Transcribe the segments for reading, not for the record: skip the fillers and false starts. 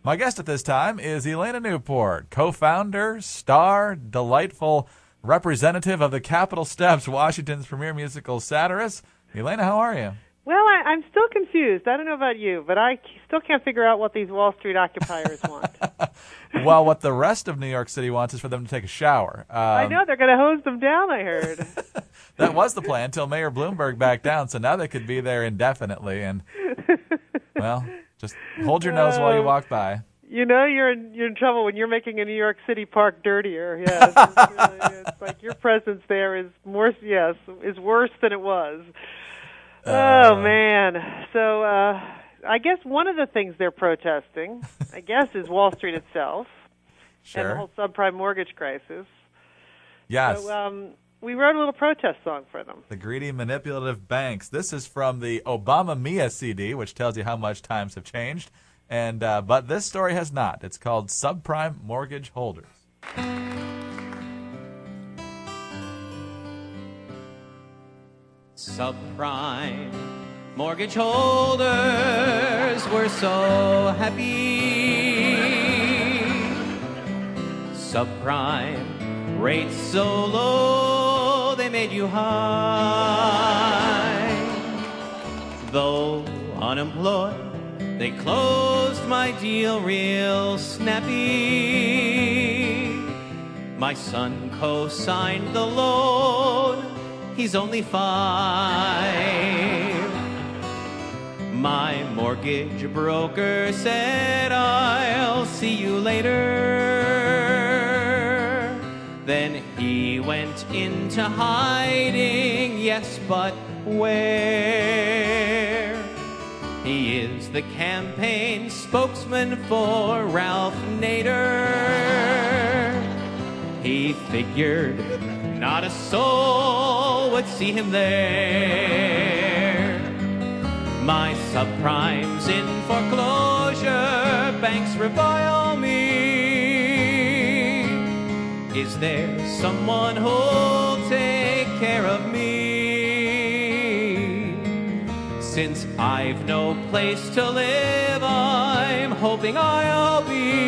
My guest at this time is Elena Newport, co-founder, star, delightful representative of the Capitol Steps, Washington's premier musical satirist. Elena, how are you? Well, I'm still confused. I don't know about you, but I still can't figure out what these Wall Street occupiers want. Well, what the rest of New York City wants is for them to take a shower. I know, they're going to hose them down, I heard. That was the plan until Mayor Bloomberg backed down, so now they could be there indefinitely. And, well, just hold your nose while you walk by. You know you're in trouble when you're making a New York City park dirtier. Yes, it's like your presence there is worse than it was. Oh man! So I guess one of the things they're protesting, is Wall Street itself, Sure. and the whole subprime mortgage crisis. Yes. So we wrote a little protest song for them. The greedy, manipulative banks. This is from the Obama Mia CD, which tells you how much times have changed. And but this story has not. It's called Subprime Mortgage Holders. Subprime mortgage holders were so happy. Subprime rates so low, they made you high. Though unemployed, they closed my deal real snappy. My son co-signed the loan. He's only 5. My mortgage broker said, I'll see you later. Then he went into hiding, yes, but where? He is the campaign spokesman for Ralph Nader. He figured not a soul would see him there. My subprime's in foreclosure, banks revile me. Is there someone who'll take care of me? Since I've no place to live, I'm hoping I'll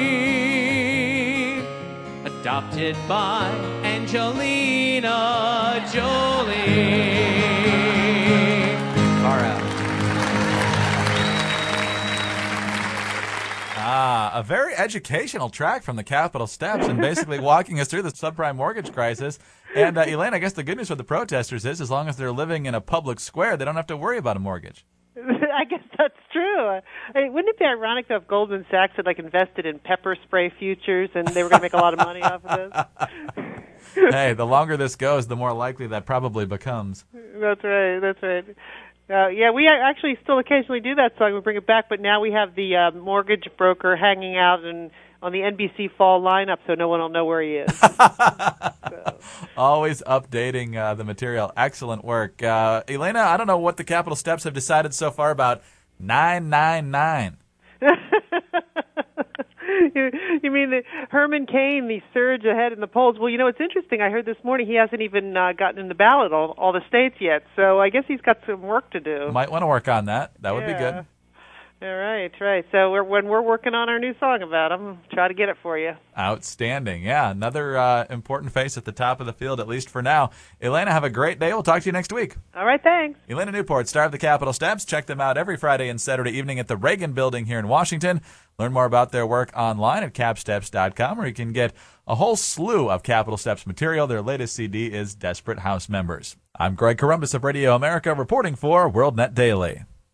be adopted by Angelina Jolie. Far out. A very educational track from the Capitol Steps and basically walking us through the subprime mortgage crisis. And, Elaine, I guess the good news for the protesters is as long as they're living in a public square, they don't have to worry about a mortgage. I guess that's true. Wouldn't it be ironic though if Goldman Sachs had invested in pepper spray futures and they were going to make a lot of money off of this? Hey, the longer this goes, the more likely that probably becomes. That's right. Yeah, we actually still occasionally do that song. We bring it back, but now we have the mortgage broker hanging out on the NBC fall lineup, so no one will know where he is. Always updating the material. Excellent work. Elena, I don't know what the Capitol Steps have decided so far about 999. You mean Herman Cain, the surge ahead in the polls? Well, it's interesting. I heard this morning he hasn't even gotten in the ballot all the states yet, so I guess he's got some work to do. Might want to work on that. That would be good. All right. So when we're working on our new song about him, try to get it for you. Outstanding. Yeah, another important face at the top of the field, at least for now. Elena, have a great day. We'll talk to you next week. All right, thanks. Elena Newport, star of the Capitol Steps. Check them out every Friday and Saturday evening at the Reagan Building here in Washington. Learn more about their work online at capsteps.com, where you can get a whole slew of Capitol Steps material. Their latest CD is Desperate House Members. I'm Greg Corombos of Radio America, reporting for WorldNet Daily.